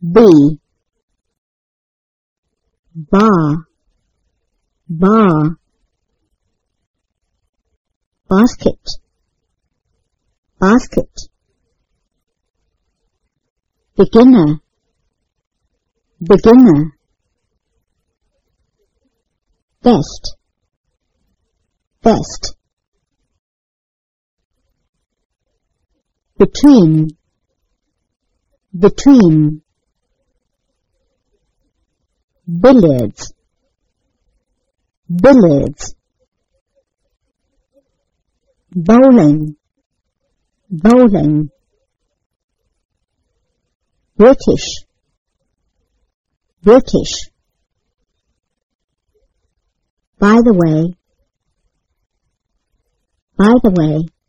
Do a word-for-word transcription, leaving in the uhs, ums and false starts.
B. Bar, bar. Basket, basket. Beginner, beginner. Best, best. Between, between. Billiards, billiards. Bowling, bowling. British, British. By the way, by the way.